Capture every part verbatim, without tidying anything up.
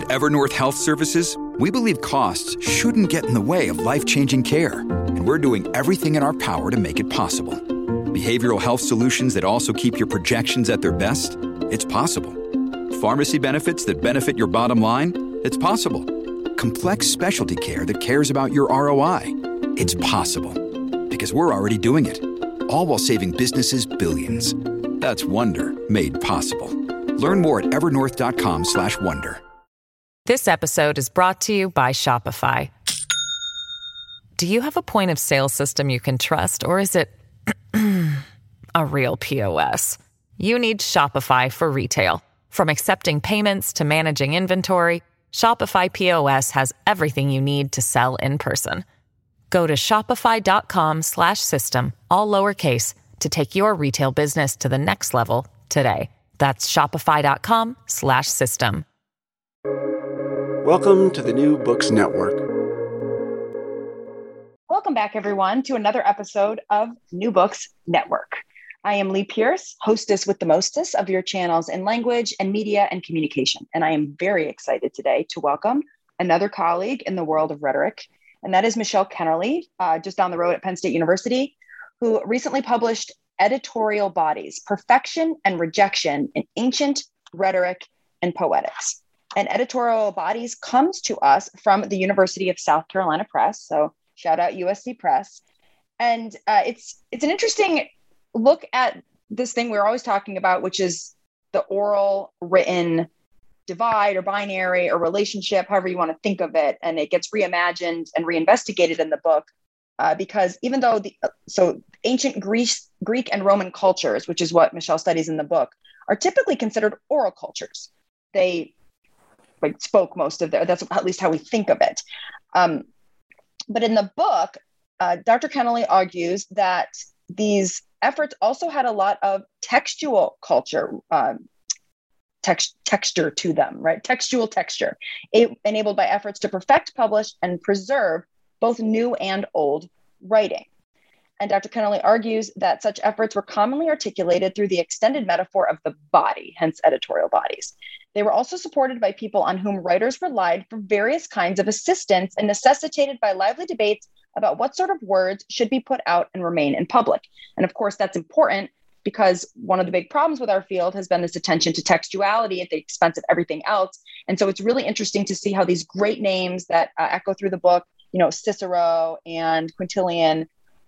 At Evernorth Health Services, we believe costs shouldn't get in the way of life-changing care, and we're doing everything in our power to make it possible. Behavioral health solutions that also keep your projections at their best? It's possible. Pharmacy benefits that benefit your bottom line? It's possible. Complex specialty care that cares about your R O I? It's possible. Because we're already doing it. All while saving businesses billions. That's Wonder made possible. Learn more at evernorth.com slash wonder. This episode is brought to you by Shopify. Do you have a point of sale system you can trust, or is it a real P O S? You need Shopify for retail. From accepting payments to managing inventory, Shopify P O S has everything you need to sell in person. Go to shopify.com slash system, all lowercase, to take your retail business to the next level today. That's shopify.com slash system. Welcome to the New Books Network. Welcome back, everyone, to another episode of New Books Network. I am Lee Pierce, hostess with the mostess of your channels in language and media and communication. And I am very excited today to welcome another colleague in the world of rhetoric, and that is Michelle Kennerly, uh, just down the road at Penn State University, who recently published Editorial Bodies, Perfection and Rejection in Ancient Rhetoric and Poetics. And Editorial Bodies comes to us from the University of South Carolina Press, so shout out U S C Press. And uh, it's it's an interesting look at this thing we're always talking about, which is the oral written divide or binary or relationship, however you want to think of it. And it gets reimagined and reinvestigated in the book uh, because even though the, so ancient Greece, Greek and Roman cultures, which is what Michelle studies in the book, are typically considered oral cultures. They like spoke most of their, that's at least how we think of it. Um, but in the book, uh, Doctor Kennerly argues that these efforts also had a lot of textual culture, um, text, texture to them, right? Textual texture, a- enabled by efforts to perfect, publish, and preserve both new and old writing. And Doctor Kennerly argues that such efforts were commonly articulated through the extended metaphor of the body, hence editorial bodies. They were also supported by people on whom writers relied for various kinds of assistance and necessitated by lively debates about what sort of words should be put out and remain in public. And of course, that's important because one of the big problems with our field has been this attention to textuality at the expense of everything else. And so it's really interesting to see how these great names that uh, echo through the book, you know, Cicero and Quintilian,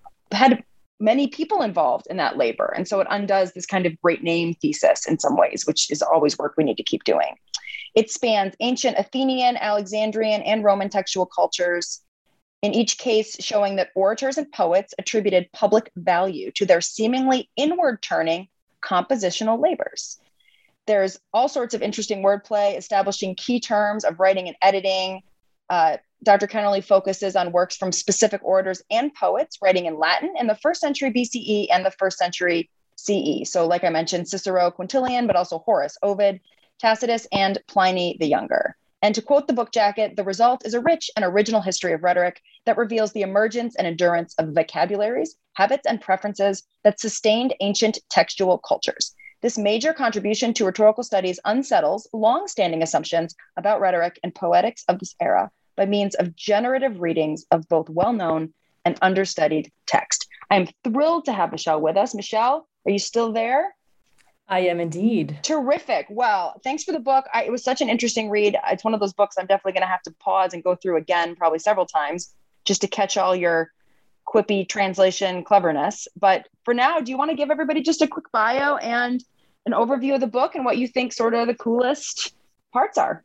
had many people involved in that labor. And so it undoes this kind of great name thesis in some ways, which is always work we need to keep doing. It spans ancient Athenian, Alexandrian, and Roman textual cultures, in each case showing that orators and poets attributed public value to their seemingly inward-turning compositional labors. There's all sorts of interesting wordplay, establishing key terms of writing and editing. Uh, Doctor Kennerly focuses on works from specific orators and poets writing in Latin in the first century B C E and the first century C E. So like I mentioned, Cicero, Quintilian, but also Horace, Ovid, Tacitus, and Pliny the Younger. And to quote the book jacket, the result is a rich and original history of rhetoric that reveals the emergence and endurance of vocabularies, habits, and preferences that sustained ancient textual cultures. This major contribution to rhetorical studies unsettles long-standing assumptions about rhetoric and poetics of this era by means of generative readings of both well-known and understudied text. I am thrilled to have Michelle with us. Michelle, are you still there? I am indeed. Terrific. Well, thanks for the book. I, it was such an interesting read. It's one of those books I'm definitely going to have to pause and go through again, probably several times, just to catch all your quippy translation cleverness. But for now, do you want to give everybody just a quick bio and an overview of the book and what you think sort of the coolest parts are?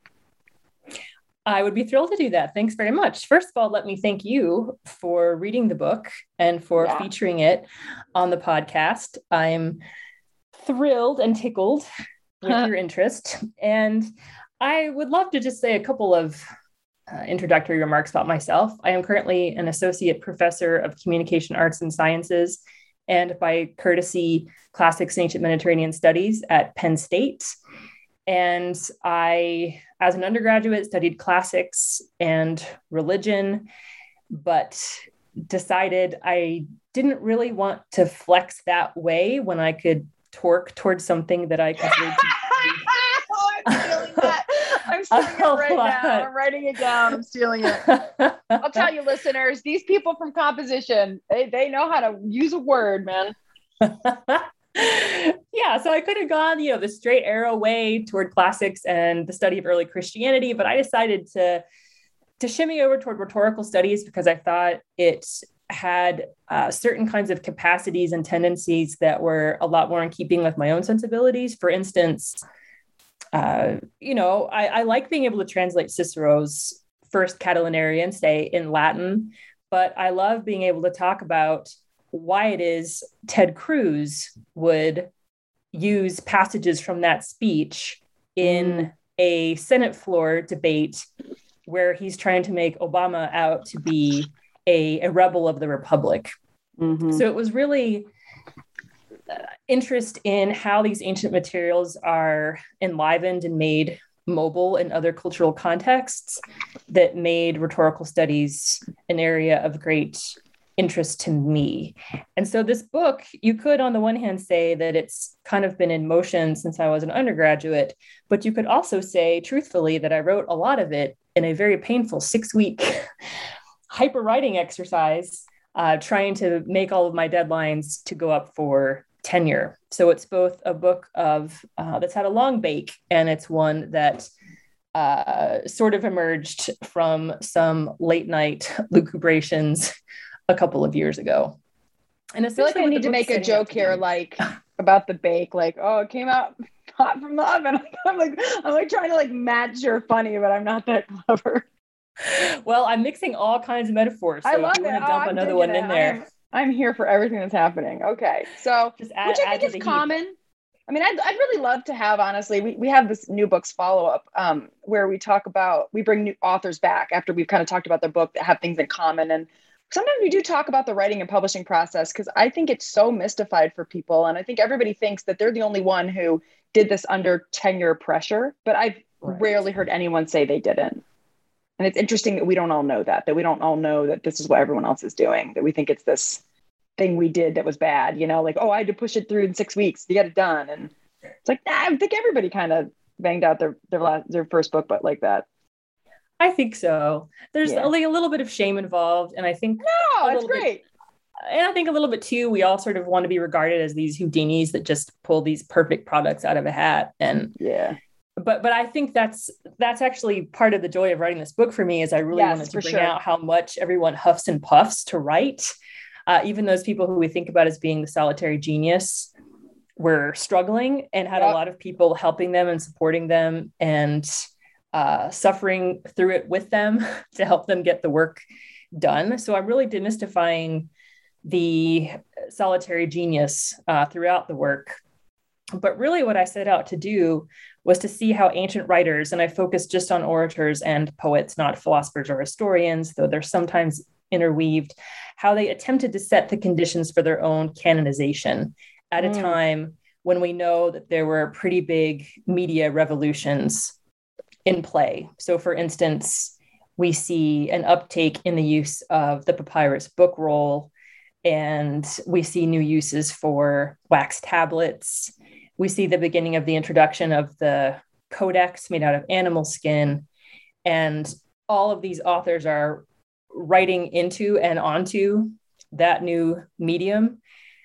I would be thrilled to do that. Thanks very much. First of all, let me thank you for reading the book and for yeah. featuring it on the podcast. I'm thrilled and tickled with your interest. And I would love to just say a couple of uh, introductory remarks about myself. I am currently an associate professor of communication arts and sciences, and by courtesy, classics and ancient Mediterranean studies at Penn State. And I, as an undergraduate, studied classics and religion, but decided I didn't really want to flex that way when I could torque towards something that I considered to be oh, I'm feeling that. I'm stealing A it right lot. now. I'm writing it down. I'm stealing it. I'll tell you, listeners, these people from composition, they, they know how to use a word, man. Yeah, so I could have gone, you know, the straight arrow way toward classics and the study of early Christianity, but I decided to to shimmy over toward rhetorical studies because I thought it had uh, certain kinds of capacities and tendencies that were a lot more in keeping with my own sensibilities. For instance, uh, you know, I, I like being able to translate Cicero's First Catilinarian, say, in Latin, but I love being able to talk about why it is Ted Cruz would use passages from that speech in mm. a Senate floor debate where he's trying to make Obama out to be a, a rebel of the Republic. Mm-hmm. So it was really uh, interest in how these ancient materials are enlivened and made mobile in other cultural contexts that made rhetorical studies an area of great interest to me. And so this book, you could on the one hand say that it's kind of been in motion since I was an undergraduate, but you could also say truthfully that I wrote a lot of it in a very painful six week hyper writing exercise, uh, trying to make all of my deadlines to go up for tenure. So it's both a book of uh, that's had a long bake, and it's one that uh, sort of emerged from some late night lucubrations a couple of years ago. And I feel like I need to make a joke here, like about the bake, like, oh, it came out hot from the oven. I'm like, I'm like trying to like match your funny, but I'm not that clever. Well, I'm mixing all kinds of metaphors. So I love if you it. want to dump oh, another one it. in there. I'm, I'm here for everything that's happening. Okay. So, Just add, which I think is common. Heat. I mean, I'd, I'd really love to have, honestly, we, we have this new books follow-up um, where we talk about, we bring new authors back after we've kind of talked about their book that have things in common. And sometimes we do talk about the writing and publishing process because I think it's so mystified for people. And I think everybody thinks that they're the only one who did this under tenure pressure, but I've right. rarely heard anyone say they didn't. And it's interesting that we don't all know that, that we don't all know that this is what everyone else is doing, that we think it's this thing we did that was bad, you know, like, oh, I had to push it through in six weeks to get it done. And it's like, nah, I think everybody kind of banged out their, their last, their first book, but like that. I think so. There's yeah. a, like a little bit of shame involved. And I think, no, it's great. Bit, and I think a little bit too, we all sort of want to be regarded as these Houdinis that just pull these perfect products out of a hat. And yeah, but, but I think that's, that's actually part of the joy of writing this book for me is I really yes, wanted to bring sure. out how much everyone huffs and puffs to write. Uh, even those people who we think about as being the solitary genius were struggling and had yep. a lot of people helping them and supporting them and uh, suffering through it with them to help them get the work done. So I'm really demystifying the solitary genius uh, throughout the work. But really what I set out to do was to see how ancient writers, and I focused just on orators and poets, not philosophers or historians, though they're sometimes interweaved, how they attempted to set the conditions for their own canonization at mm. a time when we know that there were pretty big media revolutions in play. So for instance, we see an uptake in the use of the papyrus book roll, and we see new uses for wax tablets. We see the beginning of the introduction of the codex made out of animal skin. And all of these authors are writing into and onto that new medium,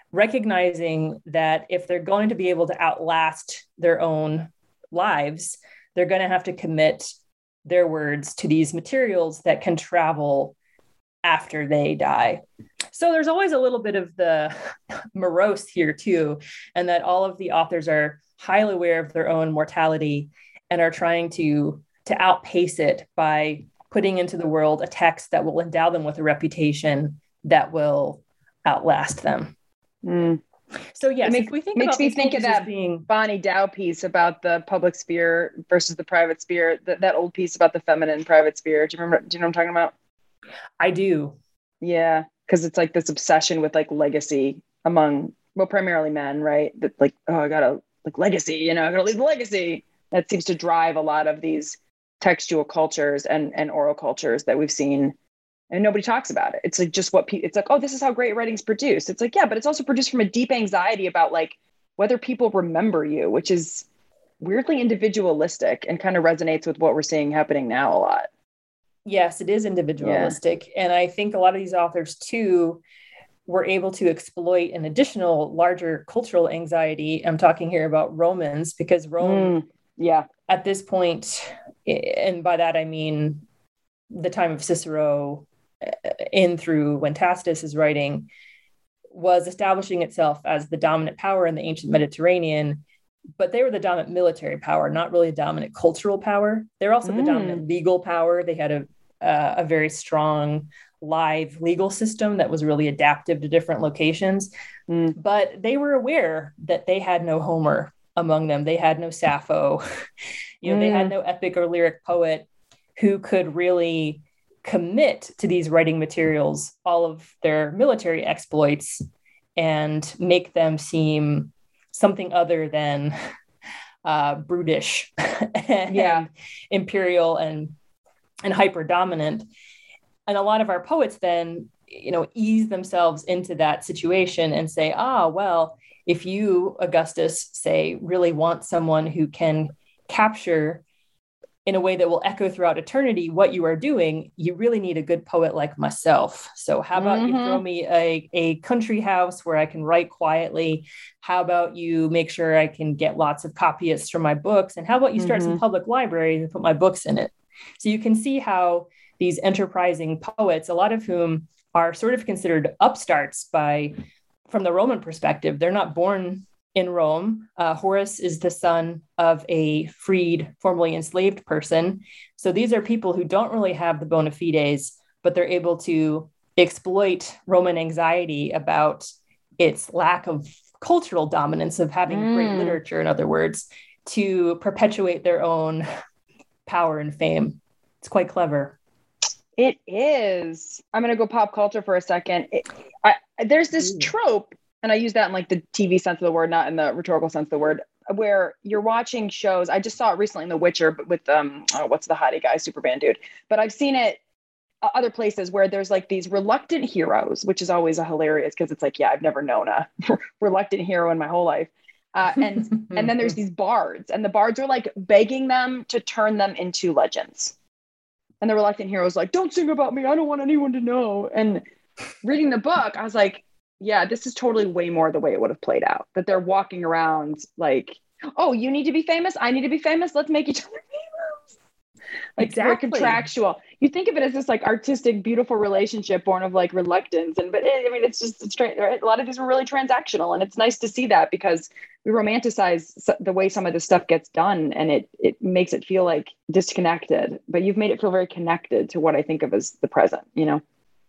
recognizing that if they're going to be able to outlast their own lives, they're going to have to commit their words to these materials that can travel after they die. So there's always a little bit of the morose here too, and that all of the authors are highly aware of their own mortality and are trying to, to outpace it by putting into the world a text that will endow them with a reputation that will outlast them. Mm. So yes, it make, if we think makes about me think of that being Bonnie Dow piece about the public sphere versus the private sphere, that, that old piece about the feminine private sphere. Do you remember, do you know what I'm talking about? I do. Yeah. Cause it's like this obsession with like legacy among, well, primarily men, right? That like, oh, I gotta like legacy, you know, I gotta leave the legacy. That seems to drive a lot of these textual cultures and, and oral cultures that we've seen, and nobody talks about it. It's like just what people, it's like, oh, this is how great writing's produced. It's like, yeah, but it's also produced from a deep anxiety about like whether people remember you, which is weirdly individualistic and kind of resonates with what we're seeing happening now a lot. Yes, it is individualistic. Yeah. And I think a lot of these authors too were able to exploit an additional larger cultural anxiety. I'm talking here about Romans, because Rome, mm, yeah, at this point, and by that I mean the time of Cicero in through when Tacitus is writing, was establishing itself as the dominant power in the ancient Mediterranean, but they were the dominant military power, not really a dominant cultural power. They're also mm. the dominant legal power. They had a uh, a very strong live legal system that was really adaptive to different locations. Mm. But they were aware that they had no Homer among them. They had no Sappho. you know, mm. they had no epic or lyric poet who could really commit to these writing materials all of their military exploits and make them seem something other than uh, brutish and yeah. imperial and and hyper dominant. And a lot of our poets then, you know, ease themselves into that situation and say, ah, well, if you, Augustus, say, really want someone who can capture in a way that will echo throughout eternity what you are doing, you really need a good poet like myself. So how about mm-hmm. you throw me a, a country house where I can write quietly? How about you make sure I can get lots of copyists for my books? And how about you start mm-hmm. some public libraries and put my books in it? So you can see how these enterprising poets, a lot of whom are sort of considered upstarts by, from the Roman perspective, they're not born in Rome. Uh, Horace is the son of a freed, formerly enslaved person. So these are people who don't really have the bona fides, but they're able to exploit Roman anxiety about its lack of cultural dominance, of having mm. great literature, in other words, to perpetuate their own power and fame. It's quite clever. It is. I'm going to go pop culture for a second. It, I, there's this Ooh. trope, and I use that in like the T V sense of the word, not in the rhetorical sense of the word, where you're watching shows. I just saw it recently in The Witcher, but with, um, oh, what's the hottie guy, Superman dude. But I've seen it other places where there's like these reluctant heroes, which is always a hilarious, because it's like, yeah, I've never known a reluctant hero in my whole life. Uh, and and then there's these bards, and the bards are like begging them to turn them into legends. And the reluctant hero is like, don't sing about me. I don't want anyone to know. And reading the book, I was like, yeah, this is totally way more the way it would have played out. That they're walking around like, oh, you need to be famous. I need to be famous. Let's make each other famous. Like exactly. We're contractual. You think of it as this like artistic, beautiful relationship born of like reluctance. And, but it, I mean, it's just, it's tra- right? A lot of these were really transactional. And it's nice to see that, because we romanticize the way some of this stuff gets done, and it, it makes it feel like disconnected, but you've made it feel very connected to what I think of as the present, you know?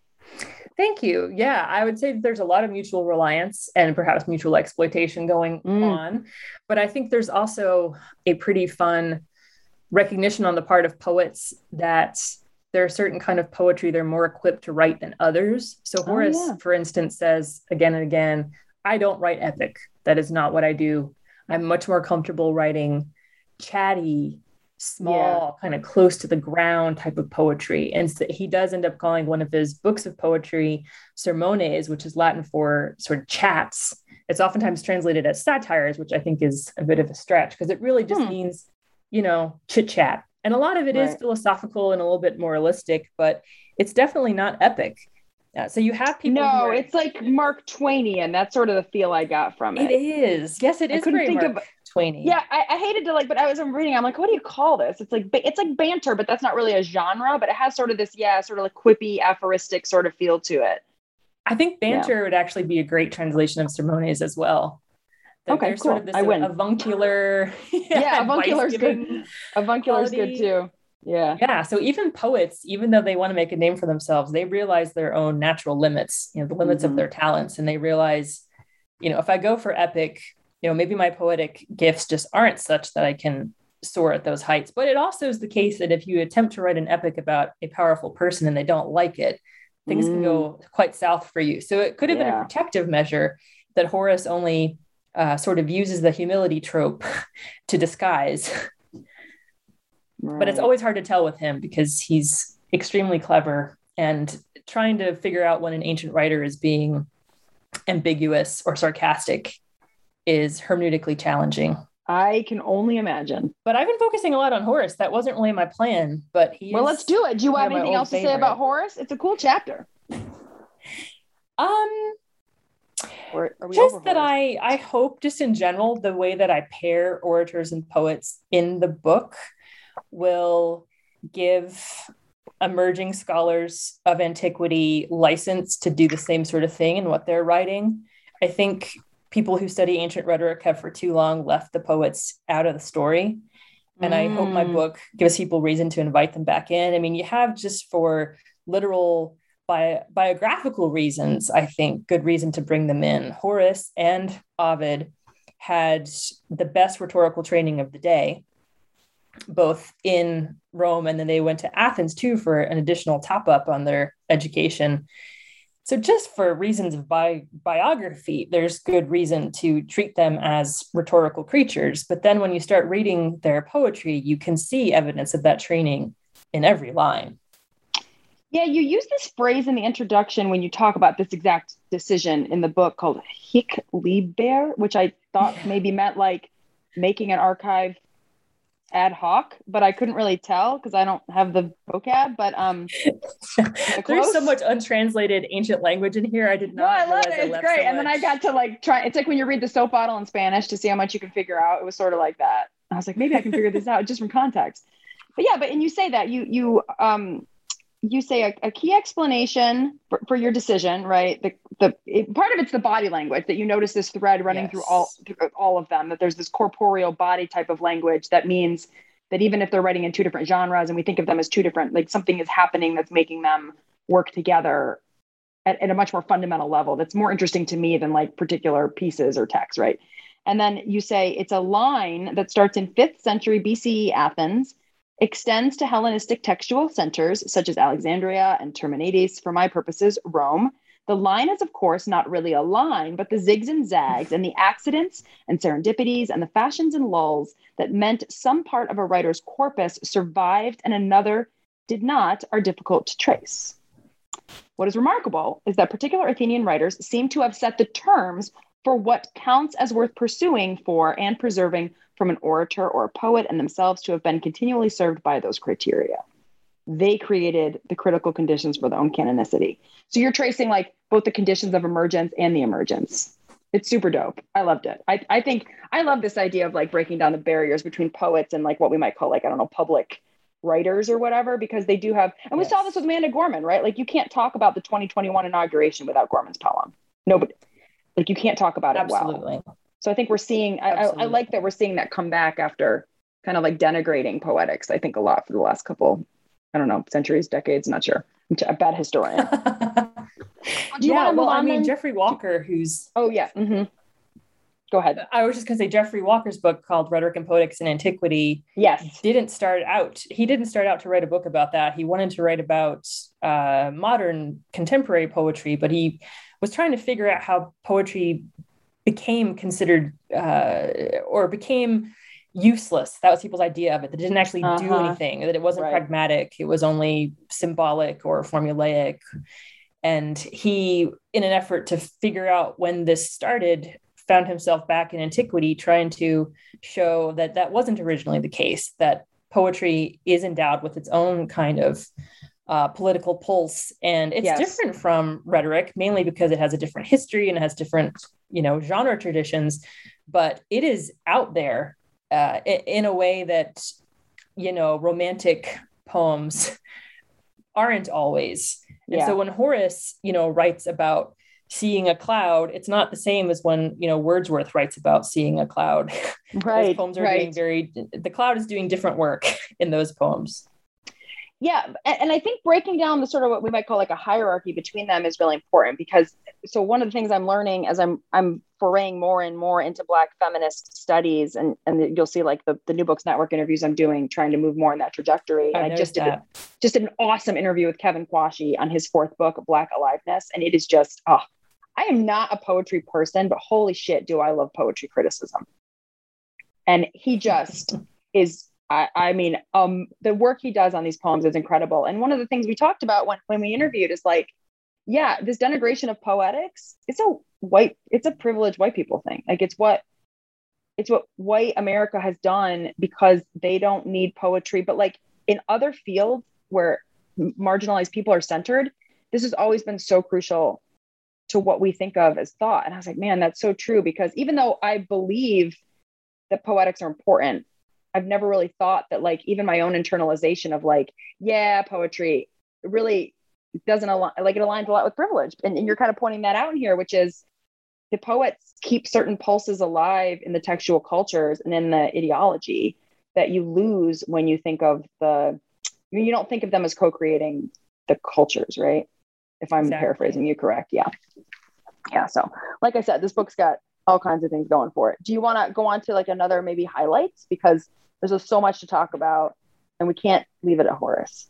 Thank you. Yeah, I would say that there's a lot of mutual reliance and perhaps mutual exploitation going mm. on. But I think there's also a pretty fun recognition on the part of poets that there are certain kind of poetry they're more equipped to write than others. So Horace, oh, yeah. for instance, says again and again, I don't write epic. That is not what I do. I'm much more comfortable writing chatty, small, yeah. kind of close to the ground type of poetry. And so he does end up calling one of his books of poetry sermones, which is Latin for sort of chats. It's oftentimes translated as satires, which I think is a bit of a stretch, because it really just hmm. means, you know, chit chat. And a lot of it right. is philosophical and a little bit moralistic, but it's definitely not epic. Uh, so you have people. No, are, it's like Mark Twainian. That's sort of the feel I got from it. It is. Yes, it is very Mark of, Twainian. Yeah, I, I hated to like, but I was reading. I'm like, what do you call this? It's like it's like banter, but that's not really a genre. But it has sort of this, yeah, sort of like quippy, aphoristic sort of feel to it. I think banter yeah. would actually be a great translation of sermones as well. That okay, cool. Sort of this I win. Avuncular. Yeah, yeah avuncular's good. Avuncular's good too. Yeah. Yeah. So even poets, even though they want to make a name for themselves, they realize their own natural limits, you know, the limits mm-hmm. of their talents. And they realize, you know, if I go for epic, you know, maybe my poetic gifts just aren't such that I can soar at those heights. But it also is the case that if you attempt to write an epic about a powerful person and they don't like it, things mm. can go quite south for you. So it could have yeah. been a protective measure that Horace only uh, sort of uses the humility trope to disguise. Right. But it's always hard to tell with him, because he's extremely clever, and trying to figure out when an ancient writer is being ambiguous or sarcastic is hermeneutically challenging. I can only imagine. But I've been focusing a lot on Horace. That wasn't really my plan, but he Well, let's do it. Do you have anything else to favorite. say about Horace? It's a cool chapter. Um, or are we just that I, I hope just in general, the way that I pair orators and poets in the book will give emerging scholars of antiquity license to do the same sort of thing in what they're writing. I think people who study ancient rhetoric have for too long left the poets out of the story. And mm. I hope my book gives people reason to invite them back in. I mean, you have just for literal bi- biographical reasons, I think, good reason to bring them in. Horace and Ovid had the best rhetorical training of the day, both in Rome, and then they went to Athens too for an additional top up on their education. So just for reasons of bi- biography, there's good reason to treat them as rhetorical creatures. But then when you start reading their poetry, you can see evidence of that training in every line. Yeah, you use this phrase in the introduction when you talk about this exact decision in the book called hic liber, which I thought yeah. maybe meant like making an archive ad hoc, but I couldn't really tell because I don't have the vocab, but um there's so much untranslated ancient language in here. I did not. No, I love it. I it's great. So and then I got to like try, it's like when you read the soap bottle in Spanish to see how much you can figure out. It was sort of like that. I was like, maybe I can figure this out just from context. But yeah, but and you say that you you um you say a, a key explanation for, for your decision, right? The the it, part of it's the body language that you notice this thread running yes. through all through all of them, that there's this corporeal body type of language that means that even if they're writing in two different genres and we think of them as two different, like something is happening that's making them work together at, at a much more fundamental level. That's more interesting to me than like particular pieces or texts, right? And then you say it's a line that starts in fifth century B C E Athens, extends to Hellenistic textual centers such as Alexandria and Terminides, for my purposes, Rome. The line is, of course, not really a line, but the zigs and zags and the accidents and serendipities and the fashions and lulls that meant some part of a writer's corpus survived and another did not are difficult to trace. What is remarkable is that particular Athenian writers seem to have set the terms for what counts as worth pursuing for and preserving from an orator or a poet, and themselves to have been continually served by those criteria. They created the critical conditions for their own canonicity. So you're tracing like both the conditions of emergence and the emergence. It's super dope. I loved it. I, I think I love this idea of like breaking down the barriers between poets and like what we might call like, I don't know, public writers or whatever, because they do have, and we yes. saw this with Amanda Gorman, right? Like you can't talk about the twenty twenty-one inauguration without Gorman's poem. Nobody, like you can't talk about it Absolutely. well. So I think we're seeing, I, I, I like that we're seeing that come back after kind of like denigrating poetics, I think a lot for the last couple, I don't know, centuries, decades, not sure. I'm a bad historian. Do you yeah, well, I mean, then? Jeffrey Walker, who's... Oh, yeah. Mm-hmm. Go ahead. I was just going to say Jeffrey Walker's book called Rhetoric and Poetics in Antiquity. Yes. Didn't start out, he didn't start out to write a book about that. He wanted to write about uh, modern contemporary poetry, but he was trying to figure out how poetry became considered uh, or became useless. That was people's idea of it. That it didn't actually uh-huh. do anything, that it wasn't right. pragmatic. It was only symbolic or formulaic. And he, in an effort to figure out when this started, found himself back in antiquity trying to show that that wasn't originally the case, that poetry is endowed with its own kind of uh, political pulse. And it's yes. different from rhetoric, mainly because it has a different history and it has different, you know, genre traditions, but it is out there uh, in a way that, you know, romantic poems aren't always. And yeah. so when Horace, you know, writes about seeing a cloud, it's not the same as when, you know, Wordsworth writes about seeing a cloud. Right. Those poems are right. doing very, the cloud is doing different work in those poems. Yeah. And, and I think breaking down the sort of what we might call like a hierarchy between them is really important, because so one of the things I'm learning as I'm I'm foraying more and more into Black feminist studies, and, and you'll see like the, the New Books Network interviews I'm doing, trying to move more in that trajectory. And I just did a, just did an awesome interview with Kevin Quashie on his fourth book, Black Aliveness. And it is just, oh, I am not a poetry person, but holy shit, do I love poetry criticism. And he just is, I, I mean, um, the work he does on these poems is incredible. And one of the things we talked about when, when we interviewed is like, yeah, this denigration of poetics, it's a white, it's a privileged white people thing. Like it's what, it's what white America has done because they don't need poetry. But like in other fields where marginalized people are centered, this has always been so crucial to what we think of as thought. And I was like, man, that's so true, because even though I believe that poetics are important, I've never really thought that like even my own internalization of like, yeah, poetry really doesn't align, like it aligns a lot with privilege. And, and you're kind of pointing that out in here, which is the poets keep certain pulses alive in the textual cultures and in the ideology that you lose when you think of the, I mean, you don't think of them as co-creating the cultures, right? If I'm exactly. paraphrasing you correct. Yeah. Yeah. So like I said, this book's got all kinds of things going for it. Do you want to go on to like another maybe highlights? Because there's just so much to talk about and we can't leave it at Horace.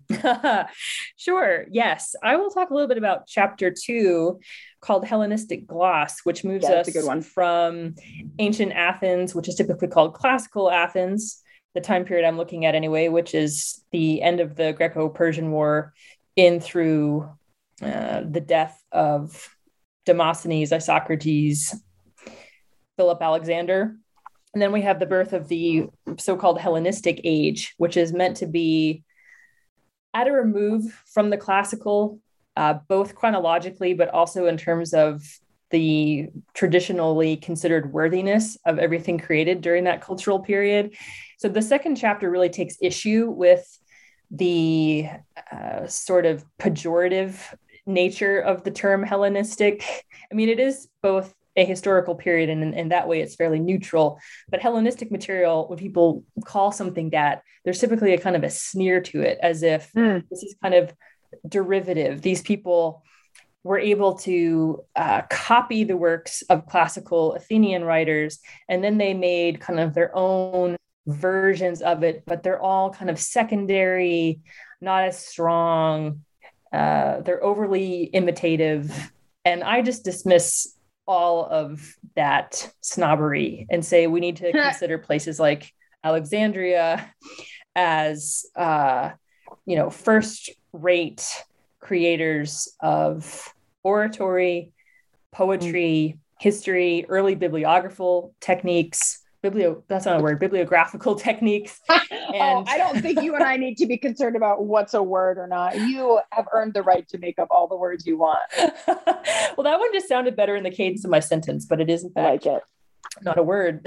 Sure. Yes. I will talk a little bit about chapter two called Hellenistic Gloss, which moves yeah, us a good one. from ancient Athens, which is typically called classical Athens, the time period I'm looking at anyway, which is the end of the Greco-Persian War in through uh, the death of Demosthenes, Isocrates, Philip Alexander. And then we have the birth of the so-called Hellenistic age, which is meant to be at a remove from the classical, uh, both chronologically, but also in terms of the traditionally considered worthiness of everything created during that cultural period. So the second chapter really takes issue with the uh, sort of pejorative nature of the term Hellenistic. I mean, it is both a historical period, and in that way it's fairly neutral. But Hellenistic material, when people call something that, there's typically a kind of a sneer to it, as if mm. this is kind of derivative. These people were able to uh, copy the works of classical Athenian writers, and then they made kind of their own versions of it, but they're all kind of secondary, not as strong. Uh, they're overly imitative. And I just dismiss all of that snobbery and say we need to consider places like Alexandria as, uh, you know, first-rate creators of oratory, poetry, mm. history, early bibliographical techniques, biblio, that's not a word, bibliographical techniques. And oh, I don't think you and I need to be concerned about what's a word or not. You have earned the right to make up all the words you want. Well, that one just sounded better in the cadence of my sentence, but it is in fact like it. Not a word.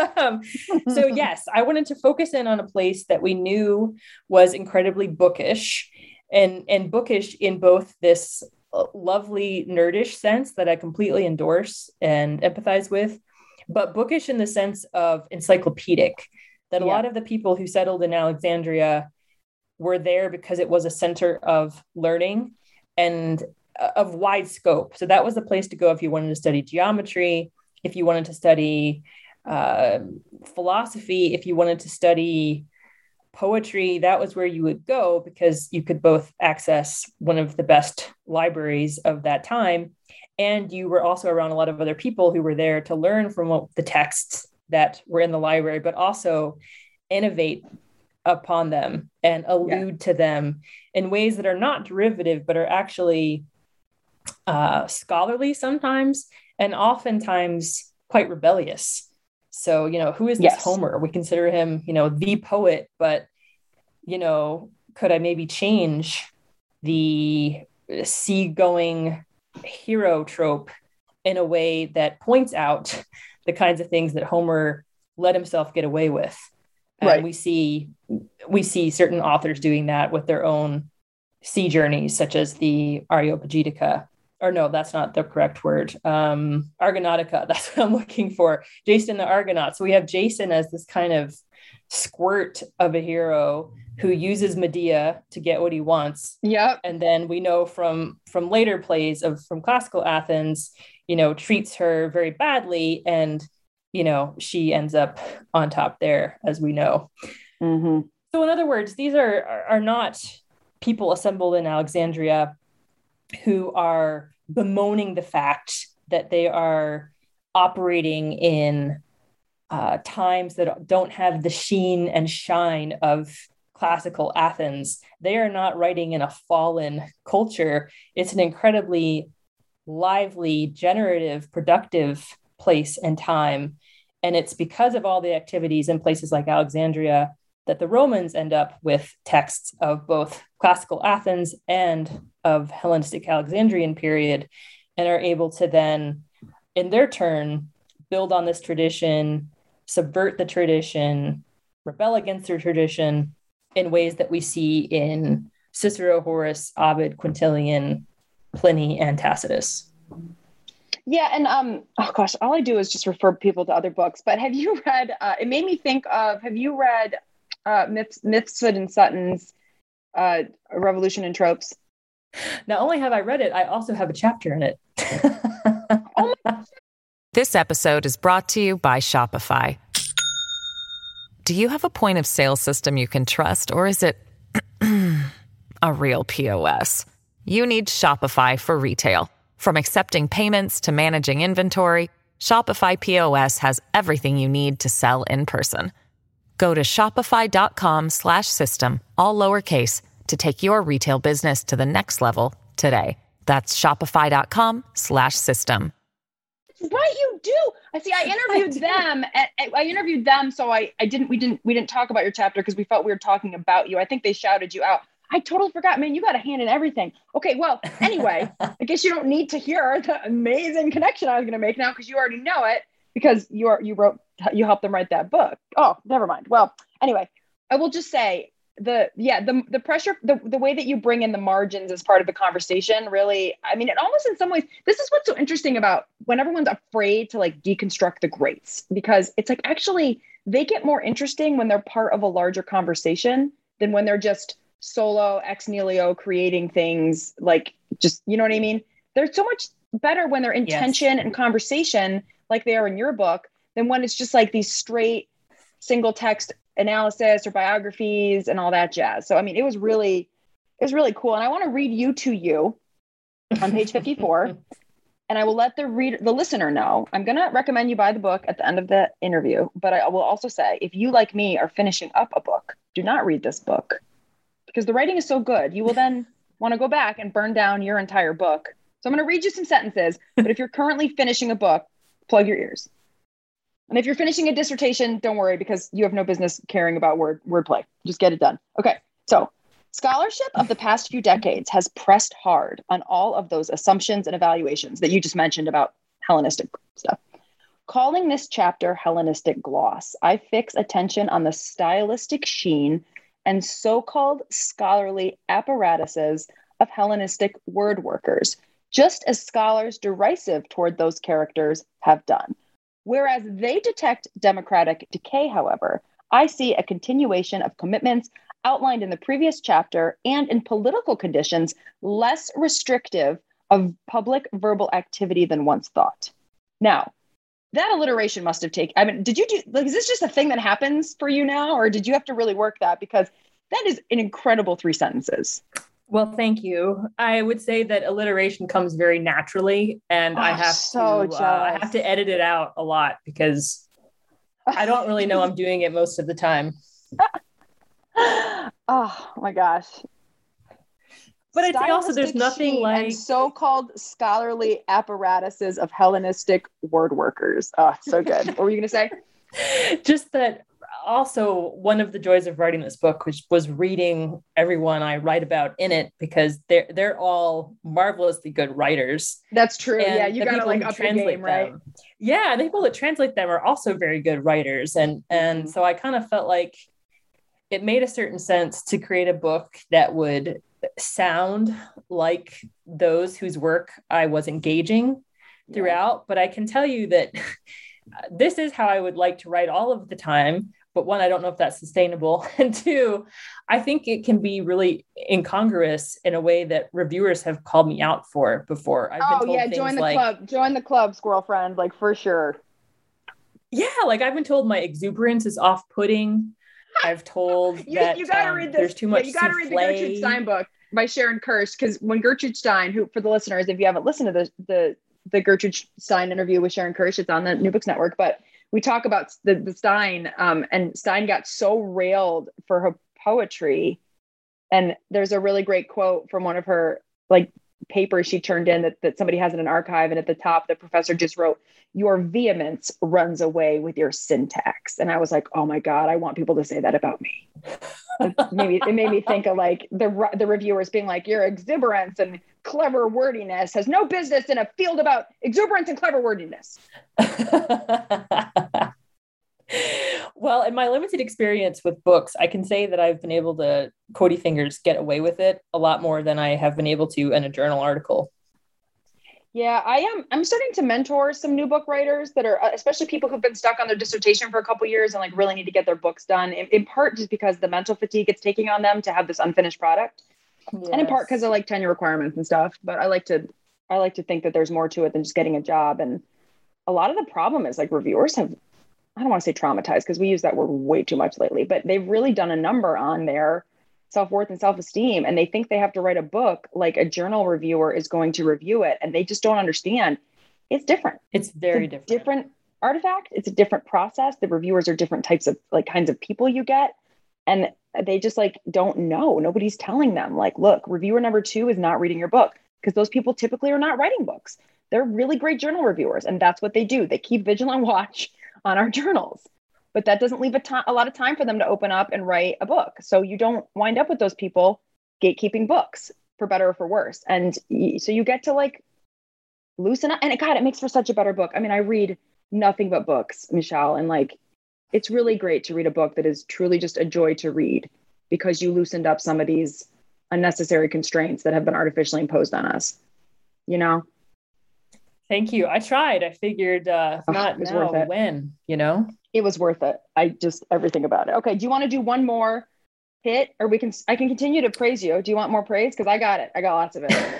So yes, I wanted to focus in on a place that we knew was incredibly bookish, and, and bookish in both this lovely nerdish sense that I completely endorse and empathize with, but bookish in the sense of encyclopedic, that a yeah. lot of the people who settled in Alexandria were there because it was a center of learning and uh, of wide scope. So that was the place to go if you wanted to study geometry, if you wanted to study uh, philosophy, if you wanted to study poetry, that was where you would go because you could both access one of the best libraries of that time. And you were also around a lot of other people who were there to learn from what, the texts that were in the library, but also innovate upon them and allude yeah. to them in ways that are not derivative, but are actually uh, scholarly sometimes, and oftentimes quite rebellious. So, you know, who is this yes. Homer? We consider him, you know, the poet, but, you know, could I maybe change the seagoing hero trope in a way that points out the kinds of things that Homer let himself get away with? And right. we see we see certain authors doing that with their own sea journeys, such as the Areopagitica. Or no, that's not the correct word. Um, Argonautica, that's what I'm looking for. Jason the Argonaut. So we have Jason as this kind of squirt of a hero who uses Medea to get what he wants. Yeah. And then we know from from later plays of from classical Athens, you know, treats her very badly, and you know, she ends up on top there, as we know. Mm-hmm. So in other words, these are are, are not people assembled in Alexandria who are bemoaning the fact that they are operating in uh, times that don't have the sheen and shine of classical Athens. They are not writing in a fallen culture. It's an incredibly lively, generative, productive place and time. And it's because of all the activities in places like Alexandria that the Romans end up with texts of both classical Athens and of Hellenistic Alexandrian period, and are able to then, in their turn, build on this tradition, subvert the tradition, rebel against their tradition in ways that we see in Cicero, Horace, Ovid, Quintilian, Pliny, and Tacitus. Yeah, and um, oh gosh, all I do is just refer people to other books. But have you read? Uh, it made me think of. Have you read uh, Myths, Mifsud and Sutton's uh, Revolution and Tropes? Not only have I read it, I also have a chapter in it. Oh my- This episode is brought to you by Shopify. Do you have a point of sale system you can trust, or is it a real P O S? You need Shopify for retail. From accepting payments to managing inventory, Shopify P O S has everything you need to sell in person. Go to shopify.com slash system, all lowercase, to take your retail business to the next level today. That's shopify.com slash system. Right, you do. I see. I interviewed I them. At, I interviewed them, so I, I didn't. We didn't. We didn't talk about your chapter because we felt we were talking about you. I think they shouted you out. I totally forgot, man. You got a hand in everything. Okay, well, anyway, I guess you don't need to hear the amazing connection I was going to make now because you already know it because you are you wrote you helped them write that book. Oh, never mind. Well, anyway, I will just say the yeah the the pressure the the way that you bring in the margins as part of the conversation really. I mean, it almost in some ways this is what's so interesting about when everyone's afraid to like deconstruct the greats, because it's like actually they get more interesting when they're part of a larger conversation than when they're just solo ex nihilo creating things, like just, you know what I mean? They're so much better when they're in Yes. tension and conversation like they are in your book than when it's just like these straight single text analysis or biographies and all that jazz. So, I mean, it was really, it was really cool. And I want to read you to you on page fifty-four. And I will let the reader, the listener know, I'm going to recommend you buy the book at the end of the interview. But I will also say, if you, like me, are finishing up a book, do not read this book because the writing is so good. You will then want to go back and burn down your entire book. So I'm going to read you some sentences. But if you're currently finishing a book, plug your ears. And if you're finishing a dissertation, don't worry because you have no business caring about word wordplay. Just get it done. Okay. So scholarship of the past few decades has pressed hard on all of those assumptions and evaluations that you just mentioned about Hellenistic stuff. Calling this chapter Hellenistic gloss, I fix attention on the stylistic sheen and so-called scholarly apparatuses of Hellenistic word workers, just as scholars derisive toward those characters have done. Whereas they detect democratic decay, however, I see a continuation of commitments outlined in the previous chapter and in political conditions less restrictive of public verbal activity than once thought. Now, that alliteration must have taken, I mean, did you do, like, is this just a thing that happens for you now, or did you have to really work that? Because that is an incredible three sentences. Well, thank you. I would say that alliteration comes very naturally, and Oh, I have so to uh, I have to edit it out a lot because I don't really know I'm doing it most of the time. Oh my gosh. But I'd say also there's Stylistic nothing sheen like and so-called scholarly apparatuses of Hellenistic word workers. Oh, so good. What were you going to say? just that also one of the joys of writing this book, which was reading everyone I write about in it, because they're they're all marvelously good writers. That's true. And Yeah, you the got to people like who up your translate game, right? them- Yeah, the people that translate them are also very good writers. And and Mhm. so I kind of felt like it made a certain sense to create a book that would sound like those whose work I was engaging throughout. But I can tell you that this is how I would like to write all of the time. But one, I don't know if that's sustainable. And two, I think it can be really incongruous in a way that reviewers have called me out for before. I've been Oh told yeah, things join the like, club. Join the club, squirrel friend, like for sure. yeah, like I've been told my exuberance is off-putting. I've told You, that you got to um, read this. there's too much Yeah, you got to read the souffle. Gertrude Stein book by Sharon Kirsch, because when Gertrude Stein, who for the listeners, if you haven't listened to the the the Gertrude Stein interview with Sharon Kirsch, it's on the New Books Network, but we talk about the, the Stein, um, and Stein got so railed for her poetry. And there's a really great quote from one of her like paper she turned in that, that somebody has in an archive. And at the top, the professor just wrote, "Your vehemence runs away with your syntax." And I was like, oh my God, I want people to say that about me. Maybe it made me think of like the, the reviewers being like, "Your exuberance and clever wordiness has no business in a field about exuberance and clever wordiness." Well, in my limited experience with books, I can say that I've been able to Cody Fingers get away with it a lot more than I have been able to in a journal article. Yeah, I am. I'm starting to mentor some new book writers that are, especially people who've been stuck on their dissertation for a couple of years and like really need to get their books done. In, in part, just because the mental fatigue it's taking on them to have this unfinished product, yes. And in part because of like tenure requirements and stuff. But I like to, I like to think that there's more to it than just getting a job. And a lot of the problem is like reviewers have, I don't want to say traumatized because we use that word way too much lately, but they've really done a number on their self-worth and self-esteem. And they think they have to write a book like a journal reviewer is going to review it. And they just don't understand. It's different. It's very it's different. Different artifact. It's a different process. The reviewers are different types of like kinds of people you get. And they just like, don't know. Nobody's telling them like, look, reviewer number two is not reading your book, because those people typically are not writing books. They're really great journal reviewers. And that's what they do. They keep vigilant watch on our journals, but that doesn't leave a, to- a lot of time for them to open up and write a book. So you don't wind up with those people gatekeeping books for better or for worse. And y- so you get to like loosen up, and it, God, it makes for such a better book. I mean, I read nothing but books, Michelle, and like, it's really great to read a book that is truly just a joy to read because you loosened up some of these unnecessary constraints that have been artificially imposed on us, you know? Thank you. I tried. I figured, uh, if not now, when, you know? It was worth it. I just, everything about it. Okay. Do you want to do one more hit, or we can, I can continue to praise you. Do you want more praise? Cause I got it. I got lots of it.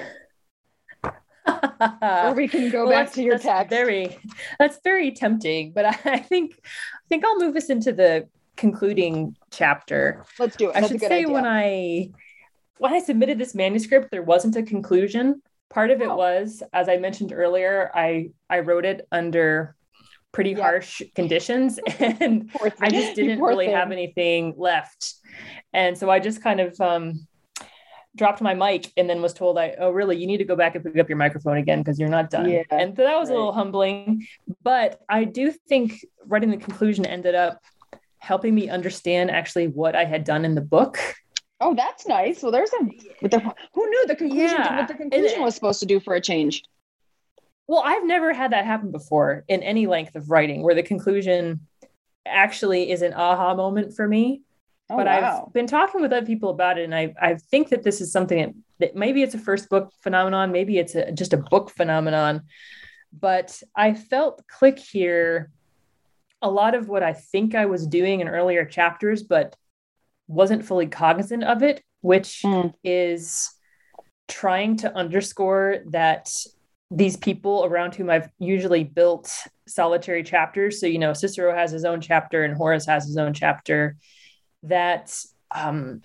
Or we can go well, back to your that's text. Very, that's very tempting, but I, I think, I think I'll move us into the concluding chapter. Let's do it. I That's should a good say idea. when I, when I submitted this manuscript, there wasn't a conclusion. Part of it oh. was, as I mentioned earlier, I, I wrote it under pretty yep. harsh conditions, and I just didn't really thing. have anything left. And so I just kind of um, dropped my mic and then was told, I, oh, really, you need to go back and pick up your microphone again because you're not done. Yeah, and so that was right. a little humbling. But I do think writing the conclusion ended up helping me understand actually what I had done in the book. Oh, that's nice. Well, there's a, the, who knew the conclusion, yeah. what the conclusion and, was supposed to do for a change? Well, I've never had that happen before in any length of writing where the conclusion actually is an aha moment for me. Oh, but wow. I've been talking with other people about it. And I, I think that this is something that, that maybe it's a first book phenomenon. Maybe it's a, just a book phenomenon, but I felt click here a lot of what I think I was doing in earlier chapters, but wasn't fully cognizant of it, which mm. is trying to underscore that these people around whom I've usually built solitary chapters. So, you know, Cicero has his own chapter and Horace has his own chapter that, um,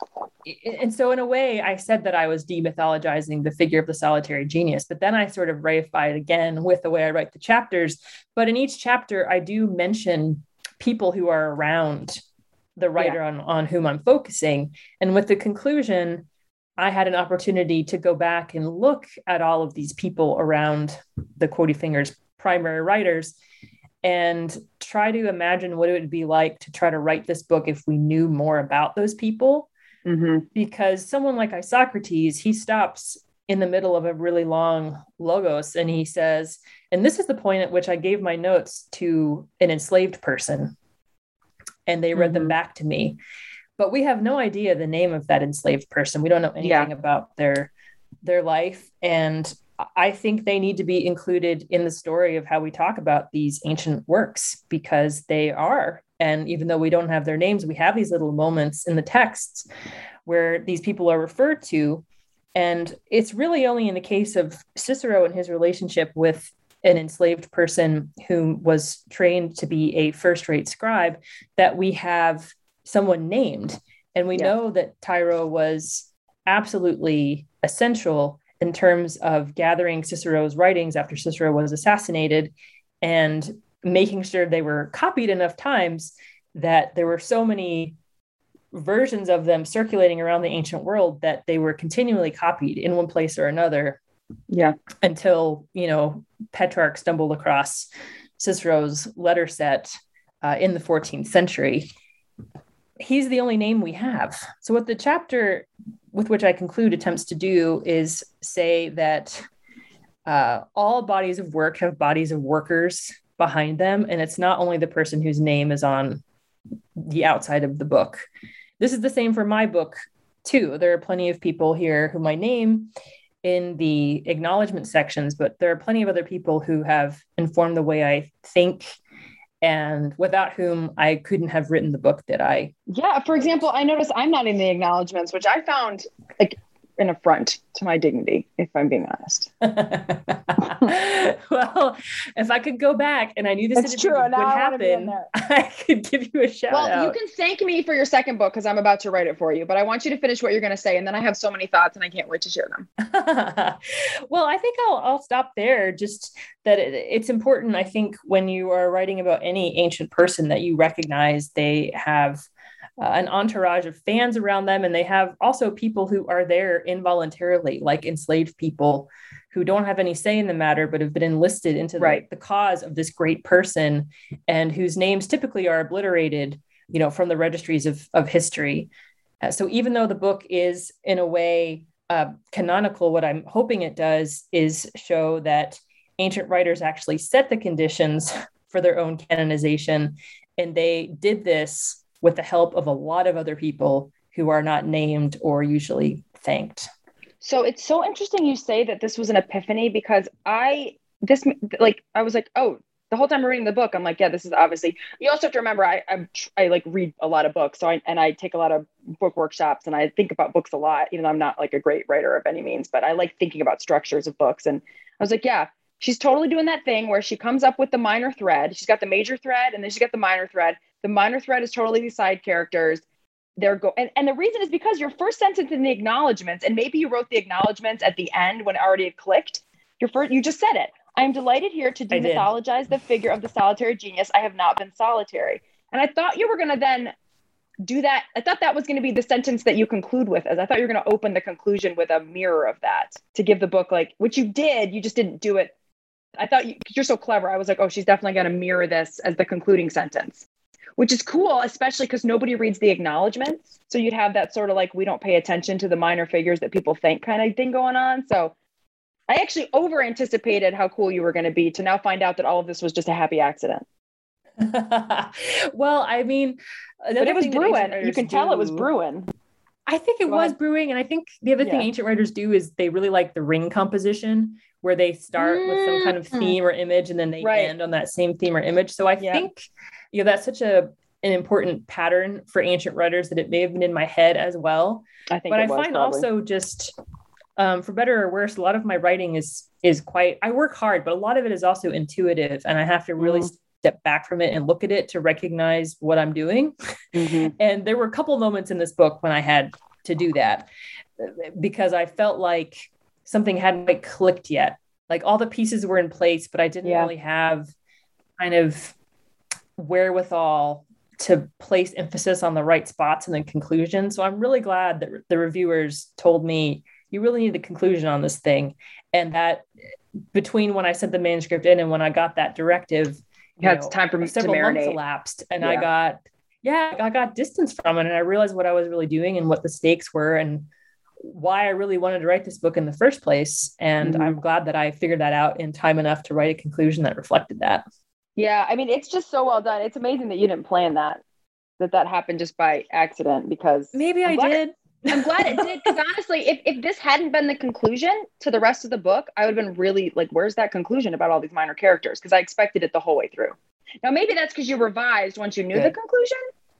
and so in a way I said that I was demythologizing the figure of the solitary genius, but then I sort of reified again with the way I write the chapters. But in each chapter, I do mention people who are around the writer yeah. on, on whom I'm focusing. And with the conclusion, I had an opportunity to go back and look at all of these people around the Cody Fingers primary writers and try to imagine what it would be like to try to write this book if we knew more about those people. Mm-hmm. Because someone like Isocrates, he stops in the middle of a really long logos and he says, and this is the point at which I gave my notes to an enslaved person. And they read mm-hmm. them back to me, but we have no idea the name of that enslaved person. We don't know anything yeah. about their, their life. And I think they need to be included in the story of how we talk about these ancient works, because they are. And even though we don't have their names, we have these little moments in the texts where these people are referred to. And it's really only in the case of Cicero and his relationship with an enslaved person who was trained to be a first-rate scribe that we have someone named. And we yeah. know that Tiro was absolutely essential in terms of gathering Cicero's writings after Cicero was assassinated and making sure they were copied enough times that there were so many versions of them circulating around the ancient world that they were continually copied in one place or another. Yeah. Until, you know, Petrarch stumbled across Cicero's letter set uh, in the fourteenth century. He's the only name we have. So what the chapter with which I conclude attempts to do is say that uh, all bodies of work have bodies of workers behind them. And it's not only the person whose name is on the outside of the book. This is the same for my book too. There are plenty of people here who my name in the acknowledgement sections, but there are plenty of other people who have informed the way I think and without whom I couldn't have written the book that I. Yeah. For example, I noticed I'm not in the acknowledgements, which I found like an affront to my dignity, if I'm being honest. Well, if I could go back and I knew this That's true. would Now I happen, I could give you a shout well, out. Well, you can thank me for your second book because I'm about to write it for you, but I want you to finish what you're going to say. And then I have so many thoughts and I can't wait to share them. Well, I think I'll, I'll stop there. Just that it, it's important, I think, when you are writing about any ancient person that you recognize they have Uh, an entourage of fans around them. And they have also people who are there involuntarily, like enslaved people who don't have any say in the matter, but have been enlisted into the, right. the cause of this great person and whose names typically are obliterated, you know, from the registries of, of history. Uh, so even though the book is in a way uh, canonical, what I'm hoping it does is show that ancient writers actually set the conditions for their own canonization. And they did this with the help of a lot of other people who are not named or usually thanked. So it's so interesting you say that this was an epiphany because I, this, like, I was like, oh, the whole time I'm reading the book, I'm like, yeah, this is obviously, you also have to remember, I, I, I like read a lot of books. So I, and I take a lot of book workshops and I think about books a lot, even though I'm not like a great writer of any means, but I like thinking about structures of books. And I was like, yeah, she's totally doing that thing where she comes up with the minor thread. She's got the major thread and then she's got the minor thread. The minor thread is totally these side characters. They're go and, and the reason is because your first sentence in the acknowledgements, and maybe you wrote the acknowledgements at the end when it already had clicked. Your first, you just said it. I am delighted here to demythologize the figure of the solitary genius. I have not been solitary. And I thought you were going to then do that. I thought that was going to be the sentence that you conclude with, as I thought you were going to open the conclusion with a mirror of that to give the book, like, which you did. You just didn't do it. I thought you, you're so clever. I was like, oh, she's definitely going to mirror this as the concluding sentence. Which is cool, especially because nobody reads the acknowledgements. So you'd have that sort of like, we don't pay attention to the minor figures that people think kind of thing going on. So I actually over anticipated how cool you were going to be to now find out that all of this was just a happy accident. Well, I mean, but it was brewing. You can tell do, it was brewing. I think it Go was ahead. brewing. And I think the other yeah. thing ancient writers do is they really like the ring composition where they start mm. with some kind of theme or image and then they right. end on that same theme or image. So I yeah. think, you know, that's such a an important pattern for ancient writers that it may have been in my head as well. I think, but I find probably. also just um, for better or worse, a lot of my writing is is quite. I work hard, but a lot of it is also intuitive, and I have to really mm. step back from it and look at it to recognize what I'm doing. Mm-hmm. And there were a couple moments in this book when I had to do that because I felt like something hadn't quite clicked yet. Like all the pieces were in place, but I didn't yeah. really have kind of wherewithal to place emphasis on the right spots in the conclusion. So I'm really glad that the reviewers told me, you really need the conclusion on this thing. And that between when I sent the manuscript in and when I got that directive, yeah, it's time for me several to marinate. months elapsed and yeah. I got, yeah, I got distance from it. And I realized what I was really doing and what the stakes were and why I really wanted to write this book in the first place. And mm-hmm. I'm glad that I figured that out in time enough to write a conclusion that reflected that. Yeah, I mean, it's just so well done. It's amazing that you didn't plan that, that that happened just by accident because... Maybe I'm I did. It, I'm glad it did because honestly, if, if this hadn't been the conclusion to the rest of the book, I would have been really like, where's that conclusion about all these minor characters? Because I expected it the whole way through. Now, maybe that's because you revised once you knew Good. the conclusion.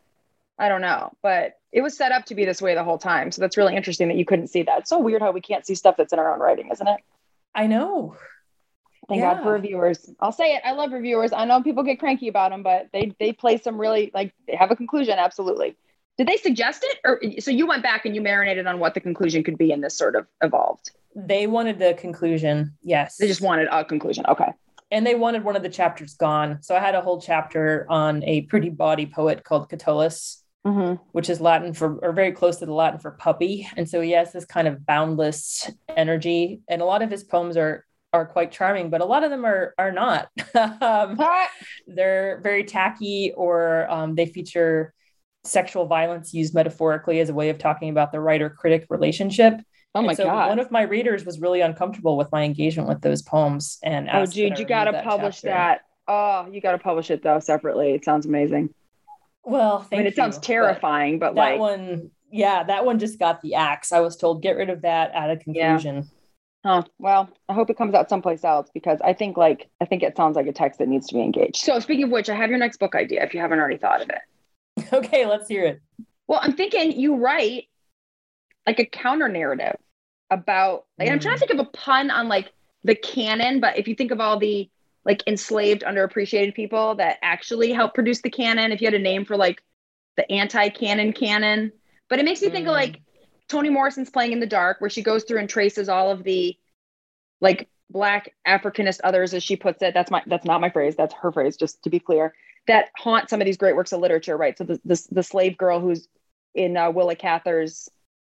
I don't know, but it was set up to be this way the whole time. So that's really interesting that you couldn't see that. It's so weird how we can't see stuff that's in our own writing, isn't it? I know. Thank yeah. God for reviewers. I'll say it. I love reviewers. I know people get cranky about them, but they they play some really, like, they have a conclusion. Absolutely. Did they suggest it? Or so you went back and you marinated on what the conclusion could be and this sort of evolved? They wanted the conclusion. Yes. They just wanted a conclusion. Okay. And they wanted one of the chapters gone. So I had a whole chapter on a pretty bawdy poet called Catullus, mm-hmm. which is Latin for, or very close to the Latin for puppy. And so he has this kind of boundless energy. And a lot of his poems are are quite charming, but a lot of them are are not. um, they're very tacky, or um, they feature sexual violence used metaphorically as a way of talking about the writer-critic relationship. Oh my and so God. One of my readers was really uncomfortable with my engagement with those poems and oh, asked dude, you got to publish chapter. that. Oh, you got to publish it though separately. It sounds amazing. Well, thank I mean, it you, sounds terrifying, but, but that like one, yeah, that one just got the axe. I was told get rid of that at a conclusion. Yeah. Huh. Well, I hope it comes out someplace else, because I think like, I think it sounds like a text that needs to be engaged. So speaking of which, I have your next book idea if you haven't already thought of it. Okay, let's hear it. Well, I'm thinking you write like a counter narrative about, like, mm. I'm trying to think of a pun on like the canon, but if you think of all the like enslaved, underappreciated people that actually helped produce the canon, if you had a name for like the anti-canon canon, but it makes me mm. think of like Toni Morrison's Playing in the Dark, where she goes through and traces all of the like Black Africanist others, as she puts it. That's my, that's not my phrase. That's her phrase, just to be clear, that haunt some of these great works of literature, right? So the, the, the slave girl who's in uh, Willa Cather's,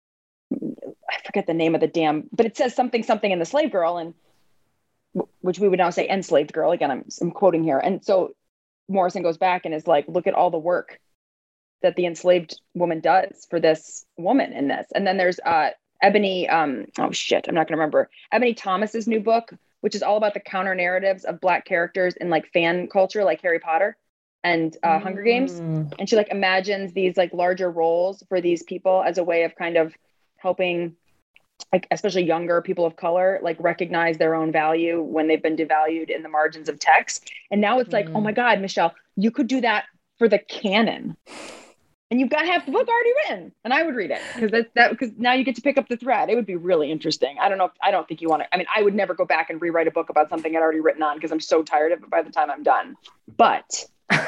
I forget the name of the damn, but it says something, something in The Slave Girl, and which we would now say enslaved girl. Again, I'm, I'm quoting here. And so Morrison goes back and is like, look at all the work that the enslaved woman does for this woman in this. And then there's uh, Ebony, um, oh shit, I'm not going to remember. Ebony Thomas's new book, which is all about the counter narratives of Black characters in like fan culture, like Harry Potter and uh, mm. Hunger Games. And she like imagines these like larger roles for these people as a way of kind of helping, like especially younger people of color, like recognize their own value when they've been devalued in the margins of text. And now it's like, mm. oh my God, Michelle, you could do that for the canon. And you've got half the book already written, and I would read it because that's that because now you get to pick up the thread. It would be really interesting. I don't know. If, I don't think you want to. I mean, I would never go back and rewrite a book about something I'd already written on because I'm so tired of it by the time I'm done. But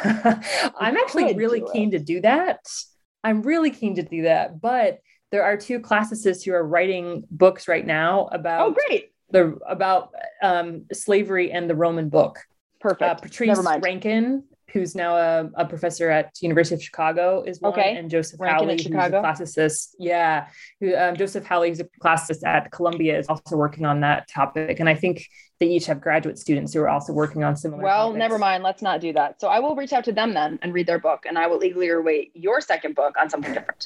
I'm actually really keen to do that. I'm really keen to do that. But there are two classicists who are writing books right now about oh great the about um, slavery and the Roman book. Perfect. Uh, Patrice Rankin, who's now a, a professor at University of Chicago, is one, okay. and Joseph Rankin Howley, who's Chicago. a classicist. Yeah, who, um, Joseph Howley, who's a classicist at Columbia, is also working on that topic. And I think they each have graduate students who are also working on similar Well, topics. Never mind. Let's not do that. So I will reach out to them then and read their book, and I will eagerly await your second book on something different.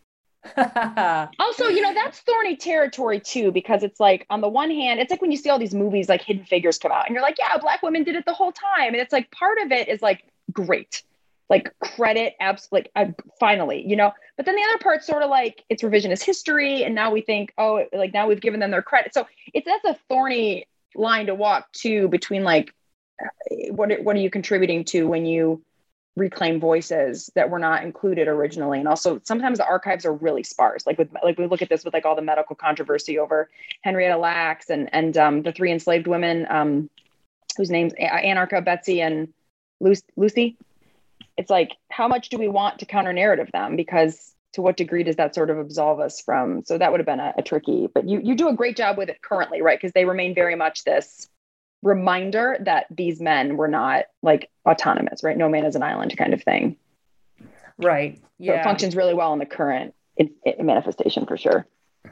Also, you know, that's thorny territory too, because it's like, on the one hand, it's like when you see all these movies like Hidden Figures come out and you're like, yeah, Black women did it the whole time. And it's like, part of it is like, great, like credit, abs- like uh, finally, you know, but then the other part's sort of like, it's revisionist history. And now we think, oh, like now we've given them their credit. So it's, that's a thorny line to walk to between like, what, what are you contributing to when you reclaim voices that were not included originally? And also sometimes the archives are really sparse. Like with, like we look at this with like all the medical controversy over Henrietta Lacks and, and um, the three enslaved women, um, whose names Anarcha, Betsy, and Lucy. It's like, how much do we want to counter narrative them? Because to what degree does that sort of absolve us from? So that would have been a, a tricky, but you, you do a great job with it currently, right? Because they remain very much this reminder that these men were not like autonomous, right? No man is an island kind of thing. Right. Yeah. So it functions really well in the current in, in manifestation for sure.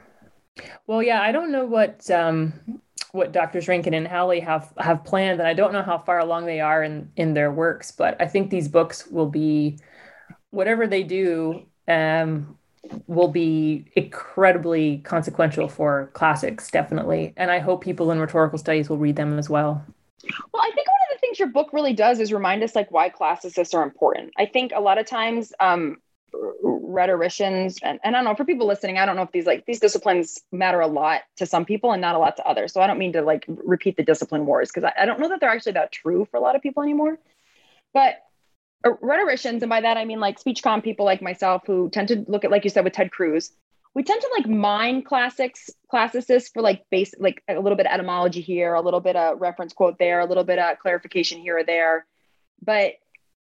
Well, yeah, I don't know what, um, what Doctors Rankin and Howley have, have planned, and I don't know how far along they are in, in their works, but I think these books will be, whatever they do, um, will be incredibly consequential for classics, definitely. And I hope people in rhetorical studies will read them as well. Well, I think one of the things your book really does is remind us like why classicists are important. I think a lot of times um, rhetoricians, and, and I don't know, for people listening, I don't know if these like these disciplines matter a lot to some people and not a lot to others. So I don't mean to like repeat the discipline wars, because I, I don't know that they're actually that true for a lot of people anymore. But rhetoricians, and by that I mean like speech comm people like myself who tend to look at, like you said with Ted Cruz, we tend to like mine classics, classicists for like base, like a little bit of etymology here, a little bit of reference quote there, a little bit of clarification here or there. But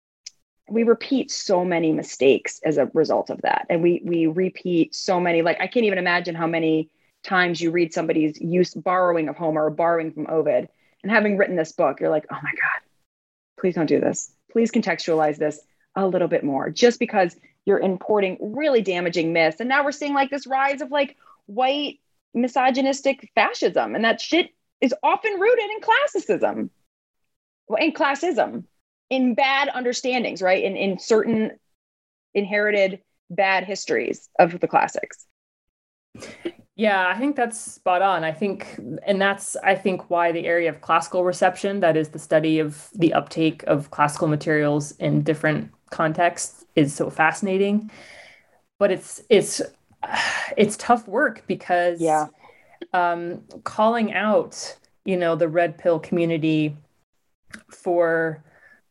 we repeat so many mistakes as a result of that. And we we repeat so many, like I can't even imagine how many times you read somebody's use borrowing of Homer or borrowing from Ovid. And having written this book, you're like, oh my God, please don't do this. Please contextualize this a little bit more, just because you're importing really damaging myths. And now we're seeing like this rise of like white misogynistic fascism. And that shit is often rooted in classicism, in classism, in bad understandings, right? In, in certain inherited bad histories of the classics. Yeah, I think that's spot on. I think, and that's, I think, why the area of classical reception, that is the study of the uptake of classical materials in different contexts, is so fascinating. But it's, it's, it's tough work because yeah. um, calling out, you know, the red pill community for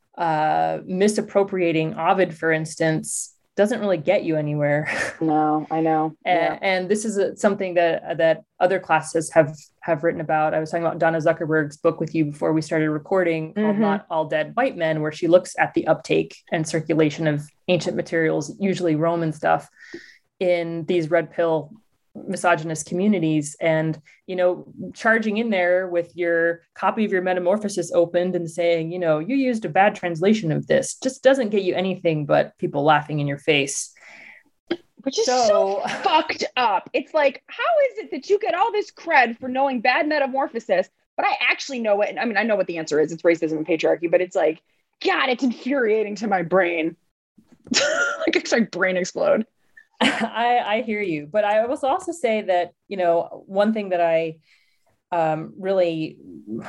uh, misappropriating Ovid, for instance, doesn't really get you anywhere. No, I know. and, yeah. and this is a, something that that other classes have have written about. I was talking about Donna Zuckerberg's book with you before we started recording, called Mm-hmm. Not All Dead White Men, where she looks at the uptake and circulation of ancient materials, usually Roman stuff, in these red pill misogynist communities. And, you know, charging in there with your copy of your Metamorphosis opened and saying, you know, you used a bad translation of this, just doesn't get you anything but people laughing in your face. Which is so, so fucked up. It's like, how is it that you get all this cred for knowing bad Metamorphosis, but I actually know it? And I mean, I know what the answer is. It's racism and patriarchy, but it's like, God, it's infuriating to my brain. Like, it's like brain explode. I, I hear you, but I will also say that, you know, one thing that I um, really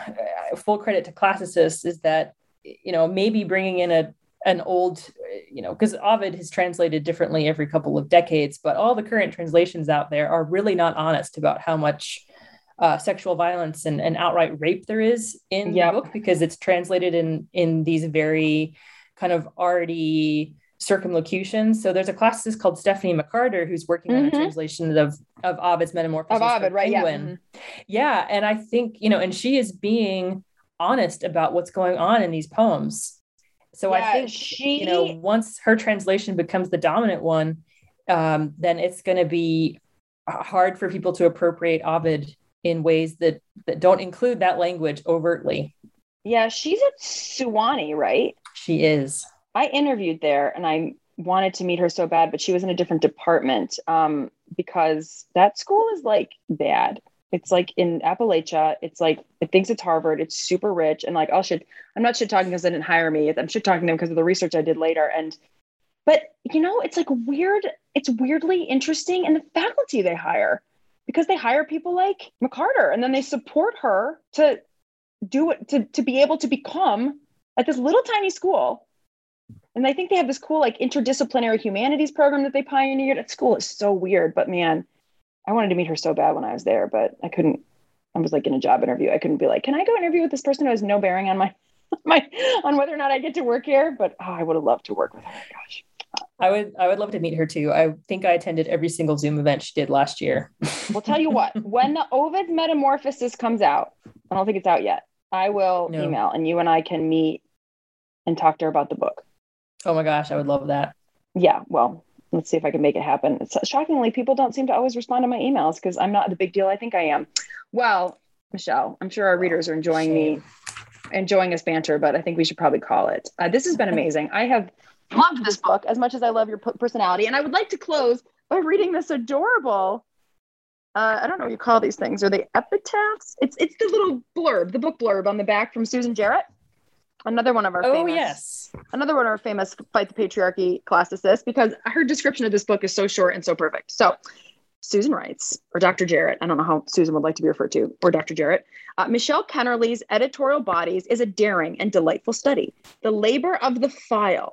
full credit to classicists is that, you know, maybe bringing in a an old, you know, because Ovid has translated differently every couple of decades, but all the current translations out there are really not honest about how much uh, sexual violence and, and outright rape there is in Yep. the book, because it's translated in in these very kind of arty circumlocutions. So there's a classicist called Stephanie McCarter who's working mm-hmm. on a translation of of Ovid's Metamorphosis of Ovid, right? Penguin. Yeah. Mm-hmm. Yeah, and I think, you know, and she is being honest about what's going on in these poems. So yeah, I think she, you know, once her translation becomes the dominant one, um, then it's going to be hard for people to appropriate Ovid in ways that that don't include that language overtly. Yeah, she's at Sewanee, right? She is. I interviewed there and I wanted to meet her so bad, but she was in a different department um, because that school is like bad. It's like in Appalachia. It's like, it thinks it's Harvard. It's super rich. And like, I'll shit, I'm not shit talking because they didn't hire me. I'm shit talking them because of the research I did later. And, but you know, it's like weird. It's weirdly interesting in the faculty they hire, because they hire people like McCarter and then they support her to do it, to, to be able to become at this little tiny school. And I think they have this cool, like, interdisciplinary humanities program that they pioneered. At school is so weird, but man, I wanted to meet her so bad when I was there, but I couldn't. I was like in a job interview. I couldn't be like, can I go interview with this person who has no bearing on my, my, on whether or not I get to work here? But oh, I would have loved to work with her. Gosh. I would, I would love to meet her too. I think I attended every single Zoom event she did last year. Well, tell you what, when the Ovid Metamorphosis comes out, I don't think it's out yet, I will no. email and you and I can meet and talk to her about the book. Oh my gosh, I would love that. Yeah, well, let's see if I can make it happen. It's, shockingly, people don't seem to always respond to my emails because I'm not the big deal I think I am. Well, Michelle, I'm sure our readers are enjoying Shame. me, enjoying us banter, but I think we should probably call it. Uh, this has been amazing. I have loved this book as much as I love your p- personality. And I would like to close by reading this adorable, uh, I don't know what you call these things. Are they epitaphs? It's, it's the little blurb, the book blurb on the back from Susan Jarrett. Another one of our oh, famous, yes. another one of our famous Fight the Patriarchy classicists, because her description of this book is so short and so perfect. So Susan writes, or Doctor Jarrett, I don't know how Susan would like to be referred to, or Doctor Jarrett, uh, Michelle Kennerly's editorial bodies is a daring and delightful study. The labor of the file,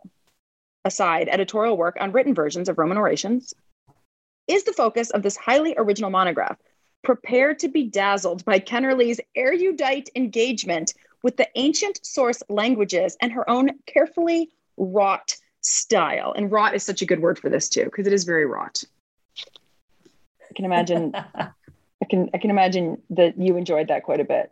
aside editorial work on written versions of Roman orations, is the focus of this highly original monograph. Prepare to be dazzled by Kennerly's erudite engagement with the ancient source languages and her own carefully wrought style. And wrought is such a good word for this too, because it is very wrought. I can imagine, I can, I can imagine that you enjoyed that quite a bit.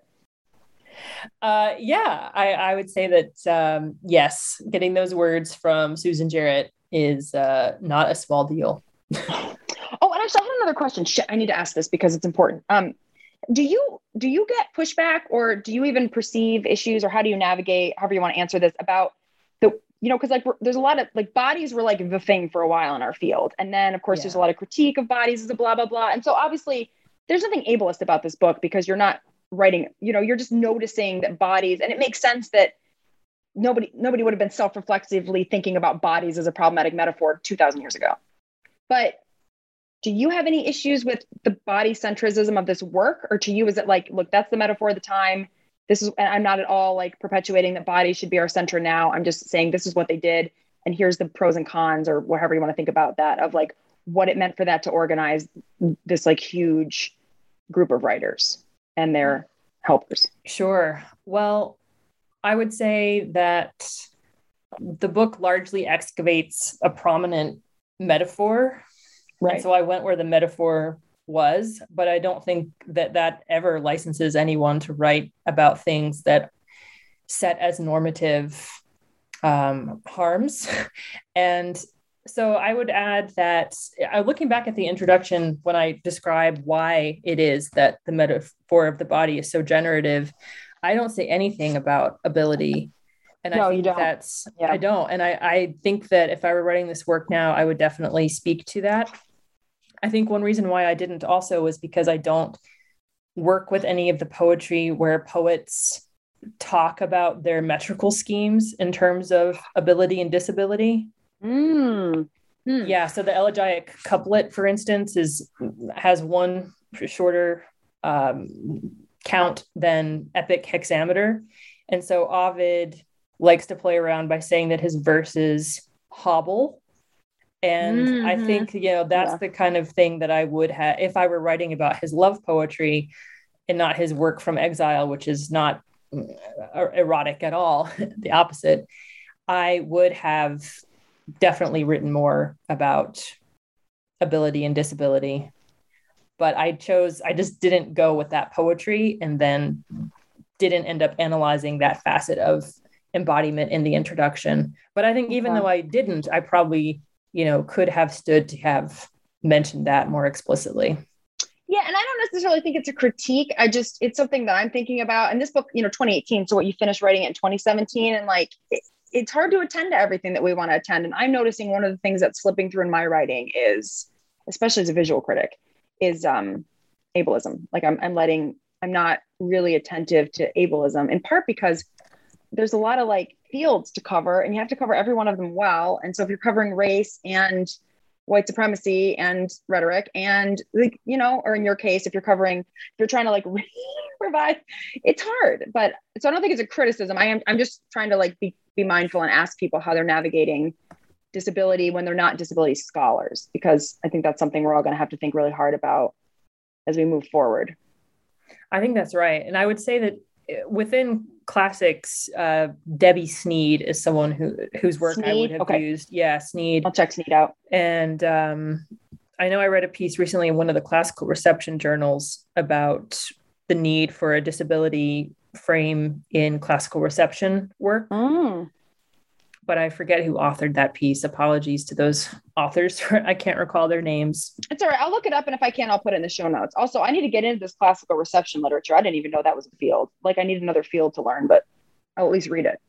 Uh, yeah, I, I would say that, um, yes, getting those words from Susan Jarrett is uh, not a small deal. Oh, and actually I had another question. Shit, I need to ask this because it's important. Um, Do you do you get pushback, or do you even perceive issues, or how do you navigate, however you want to answer this, about the you know, because like there's a lot of like bodies were like the thing for a while in our field. And then, of course, yeah. there's a lot of critique of bodies as a blah, blah, blah. And so obviously there's nothing ableist about this book because you're not writing, you know, you're just noticing that bodies, and it makes sense that nobody, nobody would have been self-reflexively thinking about bodies as a problematic metaphor two thousand years ago. But do you have any issues with the body centrism of this work? Or to you, is it like, look, that's the metaphor of the time. This is, and I'm not at all like perpetuating that bodies should be our center now. I'm just saying this is what they did. And here's the pros and cons, or whatever you want to think about that, of like what it meant for that to organize this like huge group of writers and their helpers. Sure. Well, I would say that the book largely excavates a prominent metaphor. Right. And so I went where the metaphor was, but I don't think that that ever licenses anyone to write about things that set as normative um, harms. And so I would add that uh, looking back at the introduction, when I describe why it is that the metaphor of the body is so generative, I don't say anything about ability. And no, I think you don't. that's, yeah. I don't. And I, I think that if I were writing this work now, I would definitely speak to that. I think one reason why I didn't also was because I don't work with any of the poetry where poets talk about their metrical schemes in terms of ability and disability. Mm. Mm. Yeah. So the elegiac couplet, for instance, is has one shorter um, count than epic hexameter. And so Ovid likes to play around by saying that his verses hobble. And mm-hmm. I think, you know, that's yeah. the kind of thing that I would have, if I were writing about his love poetry and not his work from exile, which is not erotic at all, the opposite, I would have definitely written more about ability and disability. But I chose, I just didn't go with that poetry, and then didn't end up analyzing that facet of embodiment in the introduction. But I think even okay. though I didn't, I probably, you know, could have stood to have mentioned that more explicitly. Yeah. And I don't necessarily think it's a critique. I just, it's something that I'm thinking about. And this book, you know, twenty eighteen. So what, you finished writing it in twenty seventeen, and like, it, it's hard to attend to everything that we want to attend. And I'm noticing one of the things that's slipping through in my writing is, especially as a visual critic, is um, ableism. Like I'm, I'm letting, I'm not really attentive to ableism, in part because there's a lot of like fields to cover, and you have to cover every one of them well. And so if you're covering race and white supremacy and rhetoric, and like, you know, or in your case, if you're covering, if you're trying to like provide, it's hard. But so I don't think it's a criticism. I am, I'm just trying to like be, be mindful and ask people how they're navigating disability when they're not disability scholars, because I think that's something we're all going to have to think really hard about as we move forward. I think that's right. And I would say that within classics, uh, Debbie Sneed is someone who whose work Sneed? I would have okay. used. Yeah, Sneed. I'll check Sneed out. And um, I know I read a piece recently in one of the classical reception journals about the need for a disability frame in classical reception work. Mm. But I forget who authored that piece. Apologies to those authors. I can't recall their names. It's all right. I'll look it up. And if I can, I'll put it in the show notes. Also, I need to get into this classical reception literature. I didn't even know that was a field. Like I need another field to learn, but I'll at least read it.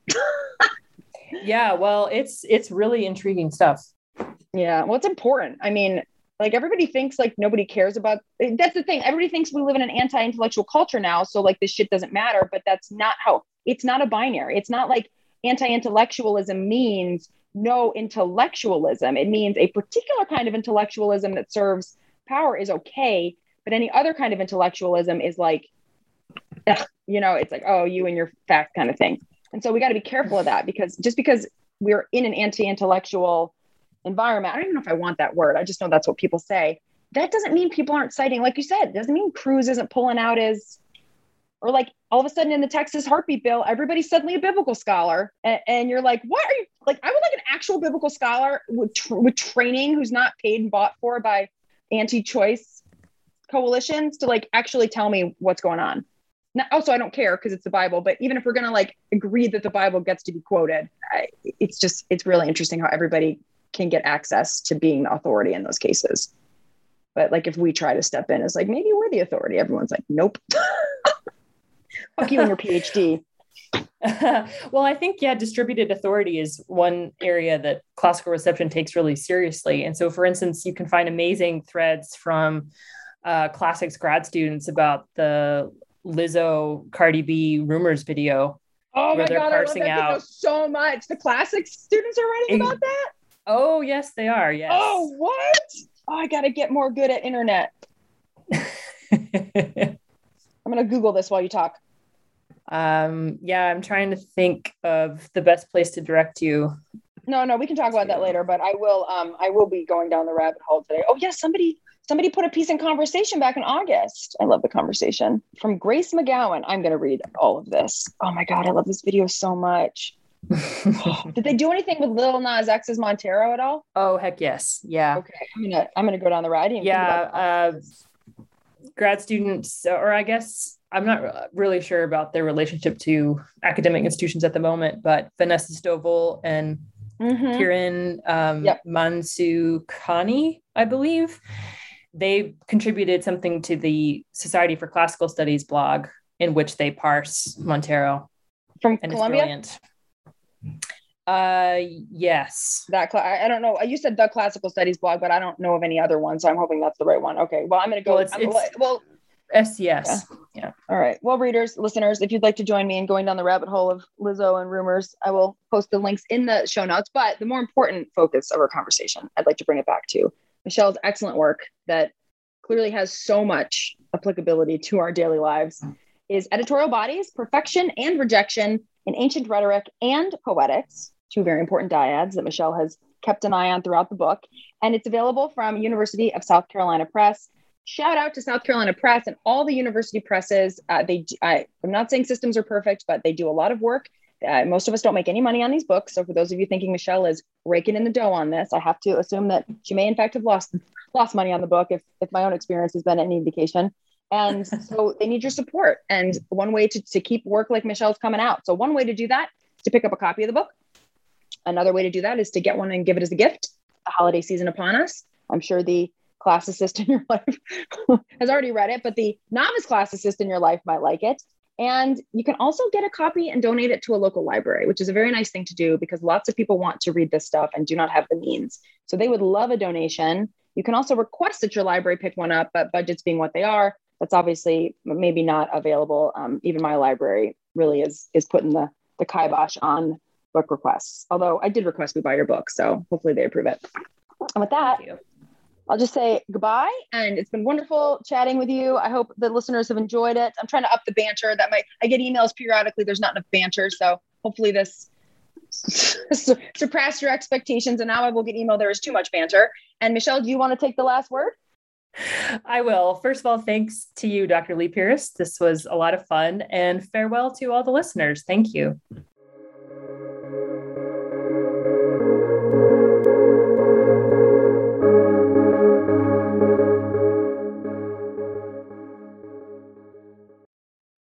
Yeah. Well, it's, it's really intriguing stuff. Yeah. Well, it's important. I mean, like everybody thinks like nobody cares about, that's the thing. Everybody thinks we live in an anti-intellectual culture now. So like this shit doesn't matter, but that's not how, it's not a binary. It's not like anti-intellectualism means no intellectualism. It means a particular kind of intellectualism that serves power is okay, but any other kind of intellectualism is like, ugh, you know, it's like, oh, you and your fact kind of thing. And so we got to be careful of that, because just because we're in an anti-intellectual environment, I don't even know if I want that word. I just know that's what people say. That doesn't mean people aren't citing, like you said, it doesn't mean Cruz isn't pulling out his, or like all of a sudden in the Texas heartbeat bill, everybody's suddenly a biblical scholar. And, and you're like, what are you like? I would like an actual biblical scholar with, tr- with training who's not paid and bought for by anti-choice coalitions to like actually tell me what's going on. Now, also, I don't care because it's the Bible, but even if we're going to like agree that the Bible gets to be quoted, I, it's just, it's really interesting how everybody can get access to being the authority in those cases. But like, if we try to step in, it's like, maybe we're the authority. Everyone's like, nope. Fuck you and your PhD. Well, I think, yeah, distributed authority is one area that classical reception takes really seriously. And so, for instance, you can find amazing threads from uh, classics grad students about the Lizzo Cardi B rumors video. Oh my God, I love that video so much. The classics students are writing about that? Oh, yes, they are. Yes. Oh, what? Oh, I got to get more good at internet. I'm going to Google this while you talk. Um, yeah, I'm trying to think of the best place to direct you. No, no, we can talk about that later, but I will, um, I will be going down the rabbit hole today. Oh yes. Somebody, somebody put a piece in Conversation back in August. I love the Conversation from Grace McGowan. I'm going to read all of this. Oh my God. I love this video so much. Did they do anything with Lil Nas X's Montero at all? Oh, heck yes. Yeah. Okay. I'm going to, I'm going to go down the ride. Yeah. Uh, grad students, or I guess I'm not really sure about their relationship to academic institutions at the moment, but Vanessa Stovall and mm-hmm. Kiran um, yep. Mansukhani, I believe, they contributed something to the Society for Classical Studies blog in which they parse Montero. From and Columbia? It's brilliant. Uh, yes. That cl- I don't know. You said the Classical Studies blog, but I don't know of any other one, so I'm hoping that's the right one. Okay. Well, I'm going to go. Well, it's, it's well, S C S. Yeah. yeah. All right. Well, readers, listeners, if you'd like to join me in going down the rabbit hole of Lizzo and rumors, I will post the links in the show notes. But the more important focus of our conversation, I'd like to bring it back to Michelle's excellent work that clearly has so much applicability to our daily lives, is Editorial Bodies, Perfection and Rejection in Ancient Rhetoric and Poetics, two very important dyads that Michelle has kept an eye on throughout the book. And it's available from University of South Carolina Press. Shout out to South Carolina Press and all the university presses. Uh, they, I, I'm not saying systems are perfect, but they do a lot of work. Uh, most of us don't make any money on these books. So for those of you thinking Michelle is raking in the dough on this, I have to assume that she may in fact have lost lost money on the book if, if my own experience has been any indication. And so they need your support. And one way to, to keep work like Michelle's coming out. So one way to do that is to pick up a copy of the book. Another way to do that is to get one and give it as a gift. The holiday season upon us. I'm sure the classicist in your life has already read it, but the novice classicist in your life might like it. And you can also get a copy and donate it to a local library, which is a very nice thing to do because lots of people want to read this stuff and do not have the means. So they would love a donation. You can also request that your library pick one up, but budgets being what they are, that's obviously maybe not available. Um, even my library really is is putting the, the kibosh on book requests. Although I did request we buy your book, so hopefully they approve it. And with that, I'll just say goodbye. And it's been wonderful chatting with you. I hope the listeners have enjoyed it. I'm trying to up the banter. That might, I get emails periodically. There's not enough banter. So hopefully this surpassed your expectations. And now I will get email. There is too much banter. And Michelle, do you want to take the last word? I will. First of all, thanks to you, Doctor Lee Pierce. This was a lot of fun, and farewell to all the listeners. Thank you.